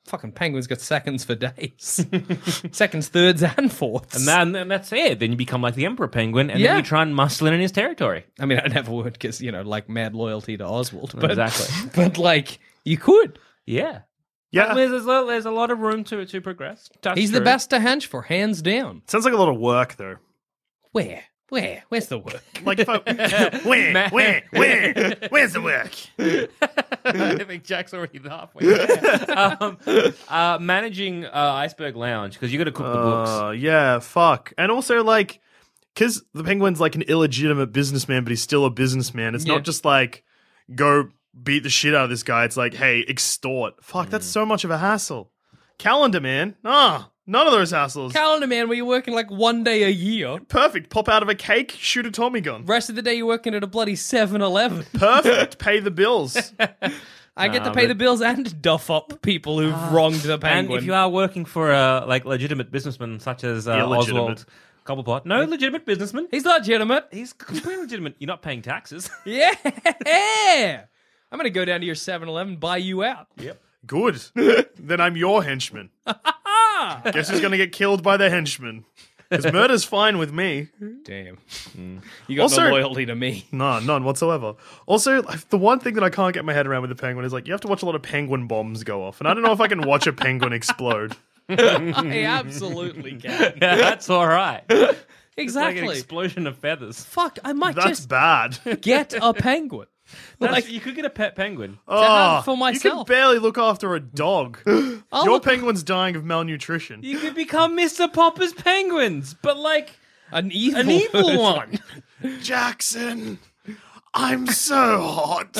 Fucking Penguin's got seconds for days. Seconds, thirds, and fourths. And then that's it. Then you become like the Emperor Penguin, and Yeah. then you try and muscle in his territory. I mean, I never would because, like mad loyalty to Oswald. But, Exactly. But, like, you could. Yeah. Yeah. There's a lot of room to progress. That's He's the true. best to hench for, hands down. Sounds like a lot of work, though. Where? Where's the work? Like, if where's the work? I think Jack's already halfway there. Managing Iceberg Lounge, because you got to cook the books. Yeah, fuck. And also, like, because the Penguin's like an illegitimate businessman, but he's still a businessman. It's Yeah. not just like, go beat the shit out of this guy. It's like, hey, extort. Fuck, that's so much of a hassle. Calendar Man. None of those hassles. Calendar Man, where you're working like 1 day a year. Perfect. Pop out of a cake, shoot a Tommy gun. Rest of the day you're working at a bloody 7-Eleven. Perfect. Pay the bills. I get to pay the bills and duff up people who've wronged the Penguin. And if you are working for a legitimate bussman such as Oswald Cobblepot, no legitimate businessman. He's legitimate. He's completely legitimate. You're not paying taxes. Yeah. I'm going to go down to your 7-Eleven, buy you out. Yep. Good. Then I'm your henchman. Guess who's going to get killed by the henchman? Because murder's fine with me. Damn. You got Also- no loyalty to me. No, none whatsoever. Also, the one thing that I can't get my head around with the Penguin is like you have to watch a lot of penguin bombs go off, and I don't know if I can watch a penguin explode. I absolutely can. Yeah, that's all right. Exactly. Like an explosion of feathers. Fuck, I might That's just bad. get a penguin. You could get a pet penguin. have for You myself. can barely look after a dog. Your look- penguin's dying of malnutrition. You could become Mr. Popper's penguins, but like An evil evil one. Jackson, I'm so hot.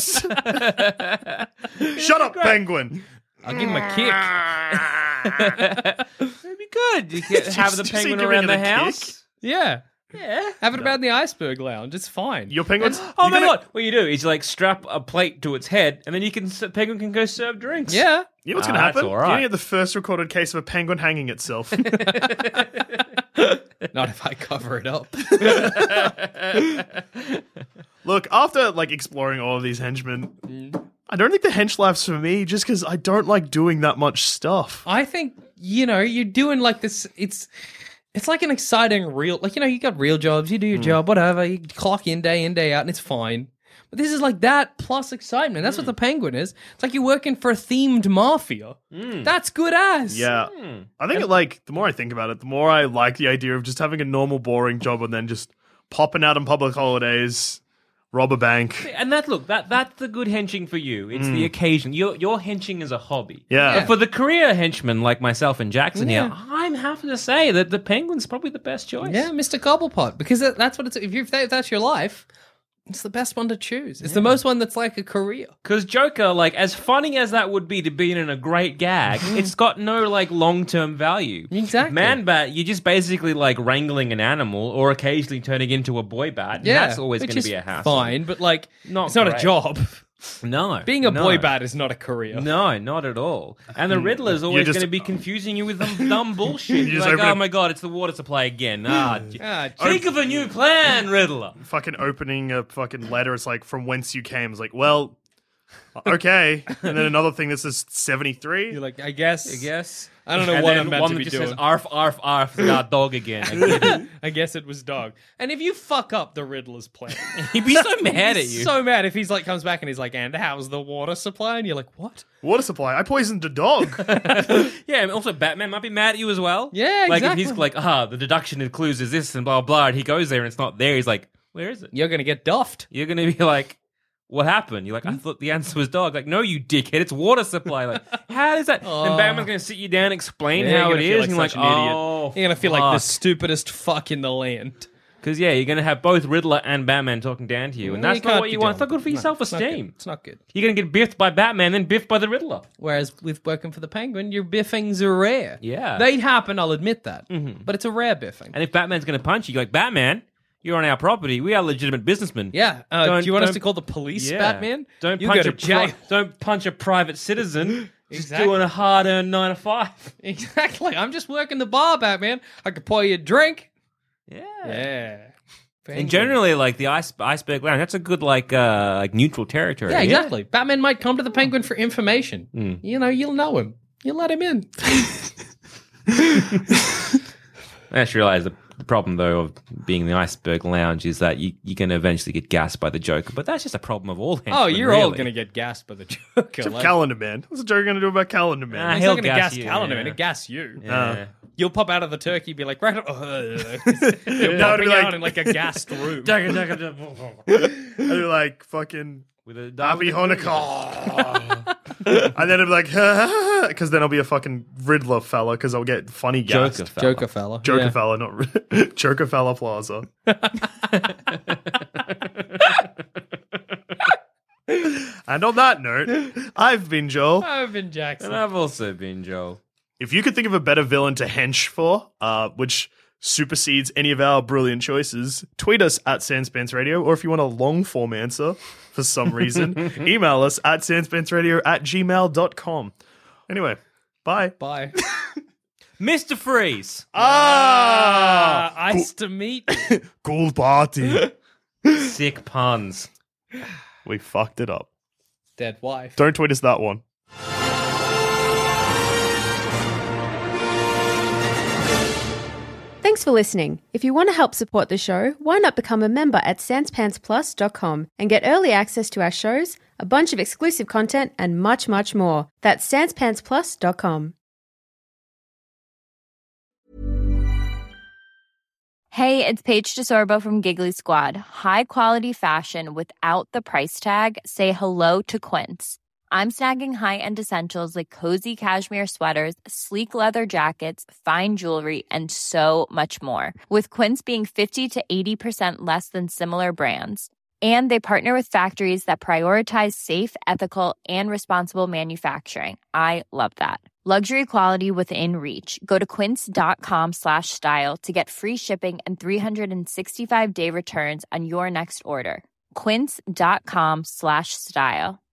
Shut up, penguin. I'll give him a kick. That'd be good. You could have the Did you see penguin giving around it the a kick? house. Yeah. Yeah. Have it about in the Iceberg Lounge. It's fine. Your penguin's. Oh you're my gonna- god! What you do is you like strap a plate to its head, and then you can penguin can go serve drinks. Yeah. You know what's going to that's happen? all You're right. going to get the first recorded case of a penguin hanging itself. Not if I cover it up. Look, after like exploring all of these henchmen, I don't think the hench life's for me just because I don't like doing that much stuff. I think, you're doing like this. It's like an exciting real, like, you got real jobs. You do your job, whatever. You clock in, day out, and it's fine. But this is like that plus excitement. That's what the Penguin is. It's like you're working for a themed mafia. That's good ass. Yeah. I think the more I think about it, the more I like the idea of just having a normal, boring job and then just popping out on public holidays, rob a bank. And that's the good henching for you. It's the occasion. Your henching is a hobby. Yeah. But for the career henchmen like myself and Jackson here, I'm having to say that the penguin's probably the best choice. Yeah, Mr. Cobblepot. Because that's what it's, if that's your life, it's the best one to choose. It's the most one that's like a career. Because Joker, like, as funny as that would be to be in a great gag, it's got no, like, long-term value. Exactly. Man-Bat, you're just basically, like, wrangling an animal or occasionally turning into a boy bat. And Yeah. that's always which going to is be a hassle. fine, but like, Not it's not a great. job. No. Being a no. boy bat is not a career. No, not at all. And the Riddler's always just- going to be confusing you with dumb bullshit. You You're just like, open oh it- my god, it's the water supply again. Ah, Think of a new plan, Riddler. Fucking opening a fucking letter. It's like, from whence you came. It's like, well, okay. And then another thing that says 73. You're like, I guess. I don't know And what then I'm meant one to that be just doing. says, arf, arf, arf, our dog again. I get it. I guess it was dog. And if you fuck up the Riddler's plan, He'd be so mad at you. so mad if he's like comes back and he's like, and how's the water supply? And you're like, what? Water supply. I poisoned a dog. Yeah, and also Batman might be mad at you as well. Yeah, Like exactly. if he's like, the deduction includes is this and blah, blah, and he goes there and it's not there, he's like, where is it? You're gonna get duffed. You're going to be like, what happened? You're like, I thought the answer was dog. Like, no, you dickhead, it's water supply. Like, how does that? Then Batman's going to sit you down, explain Yeah, how you're it gonna feel is, and you're like, such an idiot. oh, You're gonna feel like the stupidest fuck in the land. Because, yeah, you're going to have both Riddler and Batman talking down to you, and You that's not can't what be you want. It's doing not good for your that. No, self-esteem. It's not good. You're going to get biffed by Batman, then biffed by the Riddler. Whereas with working for the Penguin, your biffings are rare. Yeah. They'd happen, I'll admit that. But it's a rare biffing. And if Batman's going to punch you, you're like, Batman, you're on our property. We are legitimate businessmen. Yeah. Don't- Do you want us don't- to call the police, Yeah. Batman? Don't you punch go a to jail. don't punch a private citizen. Just Exactly. doing a hard-earned 9 to 5. Exactly. I'm just working the bar, Batman. I could pour you a drink. Yeah. Yeah. And generally, like the Iceberg Lounge, that's a good like neutral territory. Yeah, exactly. Batman might come to the Penguin for information. You'll know him. You let him in. I just realised the problem, though, of being in the Iceberg Lounge is that you're going to eventually get gassed by the Joker. But that's just a problem of all henchmen, Oh, you're really. all going to get gassed by the Joker. Except Calendar Man. What's the Joker going to do about Calendar Man? He's he'll not going to gas you, Calendar yeah. Man. He'll gas you. Yeah. You'll pop out of the turkey, be like, right, you're No, popping like- out in like a gassed room. I do like fucking With a Happy Hanukkah. And then I'll be like, because then I'll be a fucking Riddler fella because I'll get funny gas. Joker fella. Joker fella. Joker Yeah. fella, not Joker fella Plaza. And on that note, I've been Joel. I've been Jackson. And I've also been Joel. If you could think of a better villain to hench for, which supersedes any of our brilliant choices, tweet us at Sanspants Radio, or if you want a long form answer for some reason, email us at sanspantsradio@gmail.com. Anyway, bye. Bye. Mr. Freeze. Ice to meet. Cool party. Sick puns. We fucked it up. Dead wife. Don't tweet us that one. Thanks for listening. If you want to help support the show, why not become a member at sanspantsplus.com and get early access to our shows, a bunch of exclusive content, and much, much more. That's sanspantsplus.com. Hey, it's Paige DeSorbo from Giggly Squad. High quality fashion without the price tag. Say hello to Quince. I'm snagging high-end essentials like cozy cashmere sweaters, sleek leather jackets, fine jewelry, and so much more. With Quince being 50 to 80% less than similar brands. And they partner with factories that prioritize safe, ethical, and responsible manufacturing. I love that. Luxury quality within reach. Go to quince.com/style to get free shipping and 365-day returns on your next order. Quince.com/style.